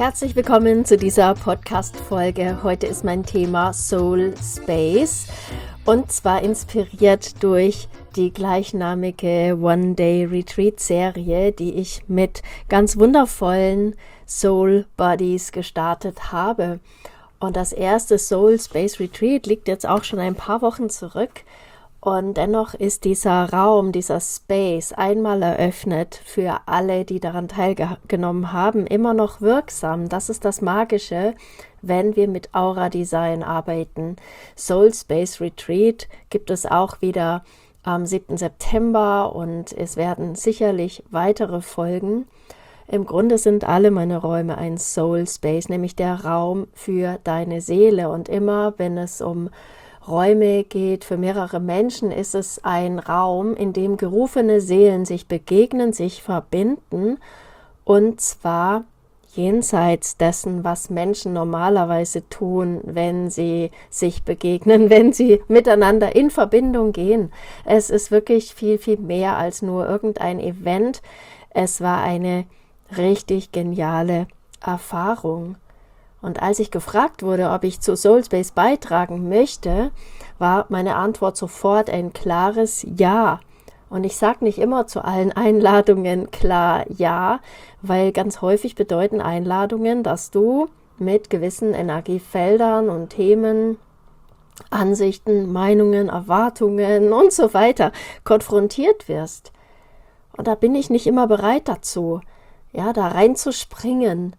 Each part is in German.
Herzlich willkommen zu dieser Podcast-Folge. Heute ist mein Thema Soul Space und zwar inspiriert durch die gleichnamige One-Day-Retreat-Serie, die ich mit ganz wundervollen Soul Buddies gestartet habe. Und das erste Soul Space Retreat liegt jetzt auch schon ein paar Wochen zurück. Und dennoch ist dieser Raum, dieser Space einmal eröffnet für alle, die daran teilgenommen haben, immer noch wirksam. Das ist das Magische, wenn wir mit Aura Design arbeiten. Soul Space Retreat gibt es auch wieder am 7. September und es werden sicherlich weitere folgen. Im Grunde sind alle meine Räume ein Soul Space, nämlich der Raum für deine Seele. Und immer, wenn es um Räume geht, für mehrere Menschen, ist es ein Raum, in dem gerufene Seelen sich begegnen, sich verbinden, und zwar jenseits dessen, was Menschen normalerweise tun, wenn sie sich begegnen, wenn sie miteinander in Verbindung gehen. Es ist wirklich viel, viel mehr als nur irgendein Event. Es war eine richtig geniale Erfahrung. Und als ich gefragt wurde, ob ich zu Soul Space beitragen möchte, war meine Antwort sofort ein klares Ja. Und ich sage nicht immer zu allen Einladungen klar Ja, weil ganz häufig bedeuten Einladungen, dass du mit gewissen Energiefeldern und Themen, Ansichten, Meinungen, Erwartungen und so weiter konfrontiert wirst. Und da bin ich nicht immer bereit dazu, ja, da reinzuspringen.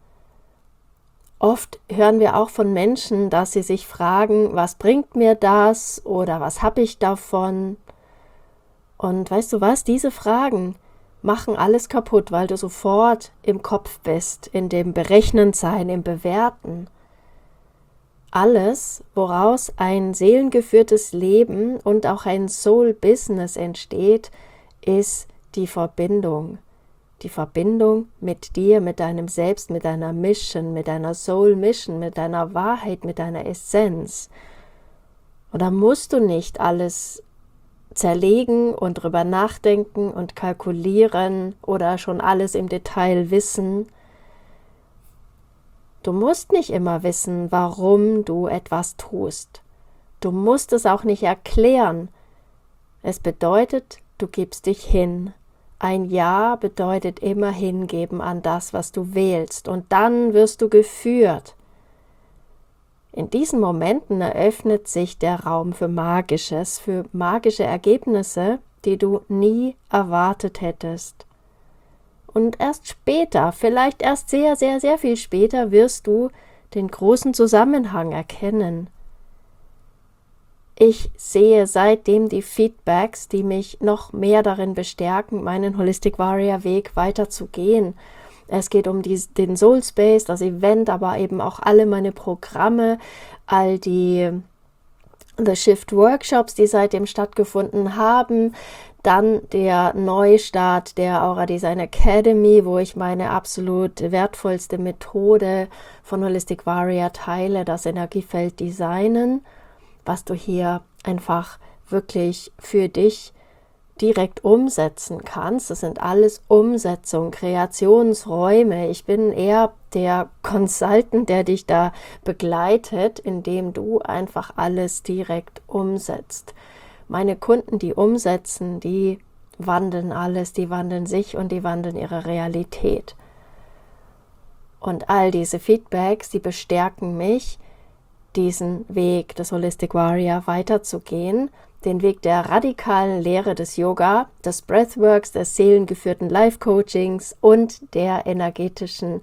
Oft hören wir auch von Menschen, dass sie sich fragen, was bringt mir das oder was habe ich davon? Und weißt du was, diese Fragen machen alles kaputt, weil du sofort im Kopf bist, in dem Berechnendsein, im Bewerten. Alles, woraus ein seelengeführtes Leben und auch ein Soul-Business entsteht, ist die Verbindung. Die Verbindung mit dir, mit deinem Selbst, mit deiner Mission, mit deiner Soul-Mission, mit deiner Wahrheit, mit deiner Essenz. Und da musst du nicht alles zerlegen und drüber nachdenken und kalkulieren oder schon alles im Detail wissen. Du musst nicht immer wissen, warum du etwas tust. Du musst es auch nicht erklären. Es bedeutet, du gibst dich hin. Ein Ja bedeutet immer hingeben an das, was du wählst, und dann wirst du geführt. In diesen Momenten eröffnet sich der Raum für Magisches, für magische Ergebnisse, die du nie erwartet hättest. Und erst später, vielleicht erst sehr, sehr, sehr viel später, wirst du den großen Zusammenhang erkennen. Ich sehe seitdem die Feedbacks, die mich noch mehr darin bestärken, meinen Holistic Warrior Weg weiterzugehen. Es geht um den Soul Space, das Event, aber eben auch alle meine Programme, all die The Shift Workshops, die seitdem stattgefunden haben. Dann der Neustart der Aura Design Academy, wo ich meine absolut wertvollste Methode von Holistic Warrior teile, das Energiefeld Designen, was du hier einfach wirklich für dich direkt umsetzen kannst. Das sind alles Umsetzungen, Kreationsräume. Ich bin eher der Consultant, der dich da begleitet, indem du einfach alles direkt umsetzt. Meine Kunden, die umsetzen, die wandeln alles, die wandeln sich und die wandeln ihre Realität. Und all diese Feedbacks, die bestärken mich, diesen Weg des Holistic Warrior weiterzugehen, den Weg der radikalen Lehre des Yoga, des Breathworks, des seelengeführten Life-Coachings und der energetischen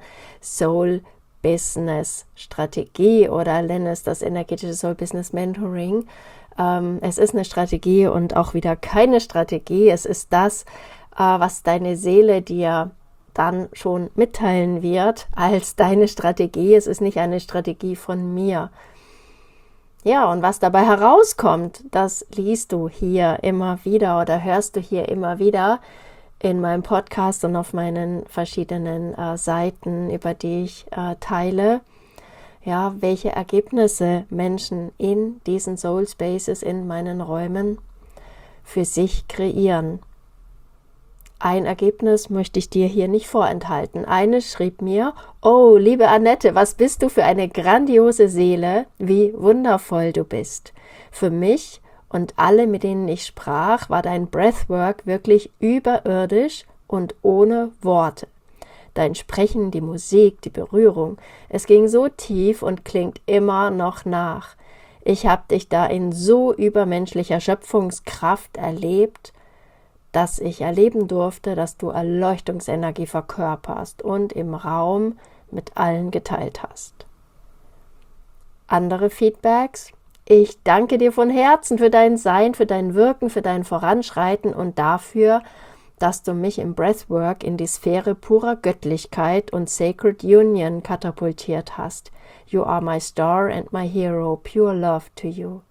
Soul-Business-Strategie, oder nenne es das energetische Soul-Business-Mentoring. Es ist eine Strategie und auch wieder keine Strategie. Es ist das, was deine Seele dir dann schon mitteilen wird als deine Strategie. Es ist nicht eine Strategie von mir. Ja, und was dabei herauskommt, das liest du hier immer wieder oder hörst du hier immer wieder in meinem Podcast und auf meinen verschiedenen Seiten, über die ich teile. Ja, welche Ergebnisse Menschen in diesen Soul Spaces, in meinen Räumen für sich kreieren. ein Ergebnis möchte ich dir hier nicht vorenthalten. Eine schrieb mir: Oh, liebe Annette, was bist du für eine grandiose Seele, wie wundervoll du bist. Für mich und alle, mit denen ich sprach, war dein Breathwork wirklich überirdisch und ohne Worte. Dein Sprechen, die Musik, die Berührung, es ging so tief und klingt immer noch nach. Ich habe dich da in so übermenschlicher Schöpfungskraft erlebt, dass ich erleben durfte, dass du Erleuchtungsenergie verkörperst und im Raum mit allen geteilt hast. Andere Feedbacks: Ich danke dir von Herzen für dein Sein, für dein Wirken, für dein Voranschreiten und dafür, dass du mich im Breathwork in die Sphäre purer Göttlichkeit und Sacred Union katapultiert hast. You are my star and my hero, pure love to you.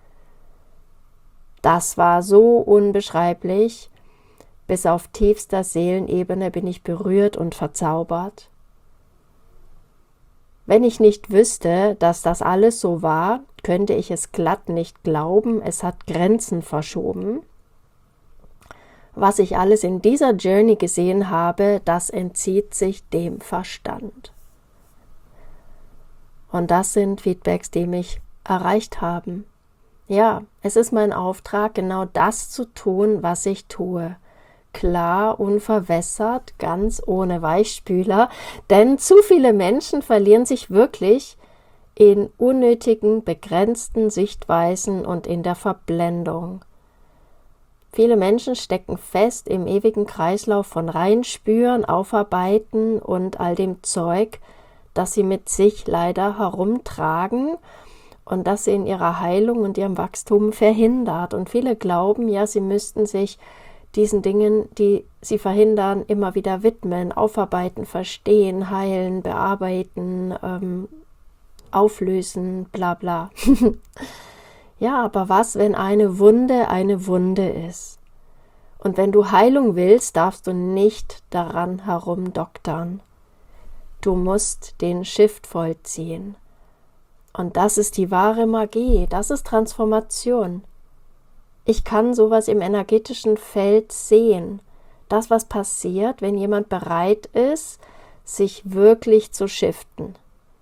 Das war so unbeschreiblich. Bis auf tiefster Seelenebene bin ich berührt und verzaubert. Wenn ich nicht wüsste, dass das alles so war, könnte ich es glatt nicht glauben, es hat Grenzen verschoben. Was ich alles in dieser Journey gesehen habe, das entzieht sich dem Verstand. Und das sind Feedbacks, die mich erreicht haben. Ja, es ist mein Auftrag, genau das zu tun, was ich tue. Klar, unverwässert, ganz ohne Weichspüler, denn zu viele Menschen verlieren sich wirklich in unnötigen, begrenzten Sichtweisen und in der Verblendung. Viele Menschen stecken fest im ewigen Kreislauf von Reinspüren, Aufarbeiten und all dem Zeug, das sie mit sich leider herumtragen und das sie in ihrer Heilung und ihrem Wachstum verhindert. Und viele glauben, ja, sie müssten sich diesen Dingen, die sie verhindern, immer wieder widmen, aufarbeiten, verstehen, heilen, bearbeiten, auflösen, bla bla. Ja, aber was, wenn eine Wunde ist? Und wenn du Heilung willst, darfst du nicht daran herumdoktern. Du musst den Shift vollziehen. Und das ist die wahre Magie, das ist Transformation. Ich kann sowas im energetischen Feld sehen. Das, was passiert, wenn jemand bereit ist, sich wirklich zu shiften.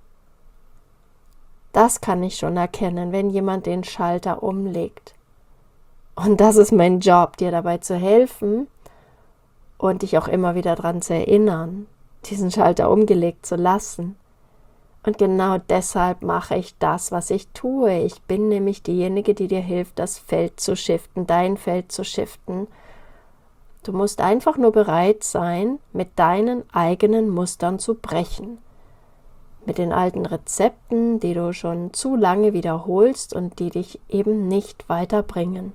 Das kann ich schon erkennen, wenn jemand den Schalter umlegt. Und das ist mein Job, dir dabei zu helfen und dich auch immer wieder daran zu erinnern, diesen Schalter umgelegt zu lassen. Und genau deshalb mache ich das, was ich tue. Ich bin nämlich diejenige, die dir hilft, das Feld zu shiften, dein Feld zu shiften. Du musst einfach nur bereit sein, mit deinen eigenen Mustern zu brechen. Mit den alten Rezepten, die du schon zu lange wiederholst und die dich eben nicht weiterbringen.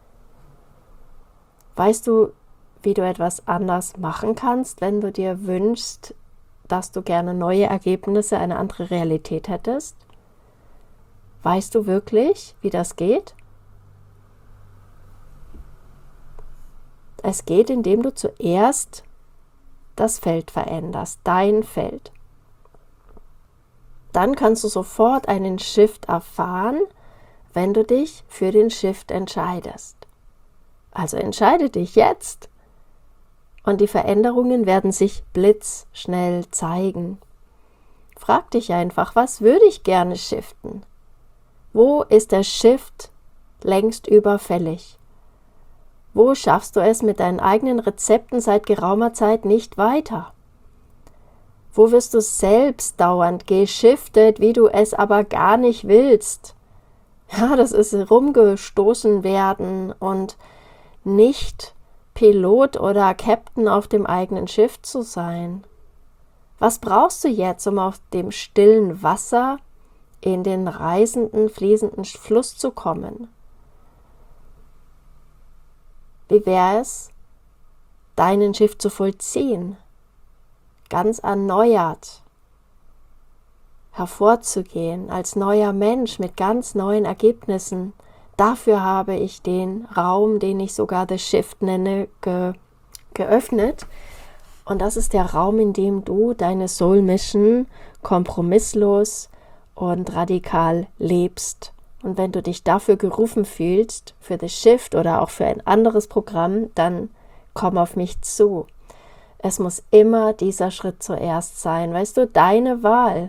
Weißt du, wie du etwas anders machen kannst, wenn du dir wünschst, dass du gerne neue Ergebnisse, eine andere Realität hättest? Weißt du wirklich, wie das geht? Es geht, indem du zuerst das Feld veränderst, dein Feld. Dann kannst du sofort einen Shift erfahren, wenn du dich für den Shift entscheidest. Also entscheide dich jetzt. Und die Veränderungen werden sich blitzschnell zeigen. Frag dich einfach, was würde ich gerne shiften? Wo ist der Shift längst überfällig? Wo schaffst du es mit deinen eigenen Rezepten seit geraumer Zeit nicht weiter? Wo wirst du selbst dauernd geschiftet, wie du es aber gar nicht willst? Ja, das ist rumgestoßen werden und nicht Pilot oder Captain auf dem eigenen Schiff zu sein. Was brauchst du jetzt, um auf dem stillen Wasser in den reisenden, fließenden Fluss zu kommen? Wie wäre es, deinen Schiff zu vollziehen, ganz erneuert hervorzugehen, als neuer Mensch mit ganz neuen Ergebnissen? Dafür habe ich den Raum, den ich sogar The Shift nenne, geöffnet. Und das ist der Raum, in dem du deine Soul Mission kompromisslos und radikal lebst. Und wenn du dich dafür gerufen fühlst, für The Shift oder auch für ein anderes Programm, dann komm auf mich zu. Es muss immer dieser Schritt zuerst sein. Weißt du, deine Wahl,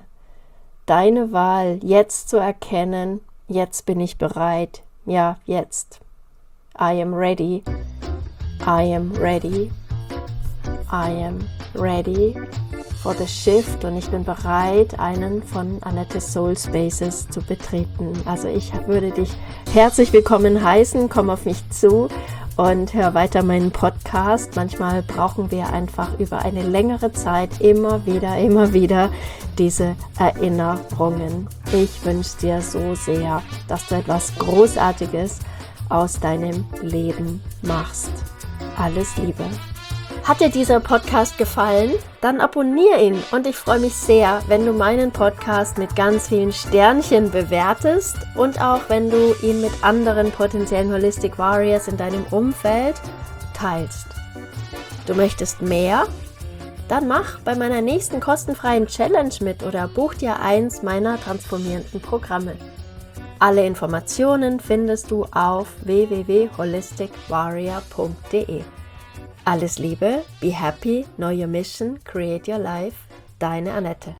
jetzt zu erkennen, jetzt bin ich bereit. Ja, jetzt. I am ready. I am ready. I am ready for the shift und ich bin bereit, einen von Annettes Soul Spaces zu betreten. Also ich würde dich herzlich willkommen heißen, komm auf mich zu und hör weiter meinen Podcast. Manchmal brauchen wir einfach über eine längere Zeit immer wieder diese Erinnerungen. Ich wünsche dir so sehr, dass du etwas Großartiges aus deinem Leben machst. Alles Liebe. Hat dir dieser Podcast gefallen? Dann abonniere ihn und ich freue mich sehr, wenn du meinen Podcast mit ganz vielen Sternchen bewertest und auch wenn du ihn mit anderen potenziellen Holistic Warriors in deinem Umfeld teilst. Du möchtest mehr? Dann mach bei meiner nächsten kostenfreien Challenge mit oder buch dir eins meiner transformierenden Programme. Alle Informationen findest du auf www.holisticwarrior.de. Alles Liebe, be happy, know your mission, create your life, deine Annette.